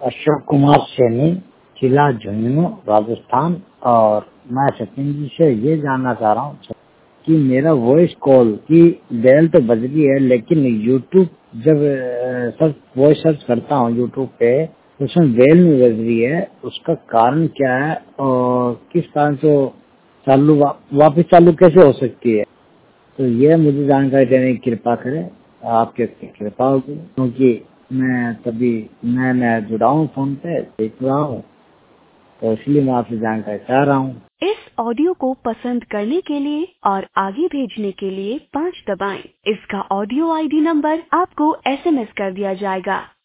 अशोक कुमार सैनी, जिला झुंझुनू, राजस्थान। और मैं सचिन जी से ये जानना चाह रहा हूँ कि मेरा वॉइस कॉल की बेल तो बज रही है, लेकिन यूट्यूब जब वॉइस सर्च करता हूँ यूट्यूब पे, उसमें बेल नहीं बज रही है। उसका कारण क्या है और किस कारण से चालू वापस चालू कैसे हो सकती है? तो ये मुझे जानकारी देने की कृपा करें, आपके कृपा होगी, क्योंकि मैं तभी नया जुड़ा हूँ, फोन पे देख रहा हूँ, तो इसलिए मैं आपसे जानकारी चाह रहा हूँ। इस ऑडियो को पसंद करने के लिए और आगे भेजने के लिए 5 दबाएं। इसका ऑडियो आईडी नंबर आपको SMS कर दिया जाएगा।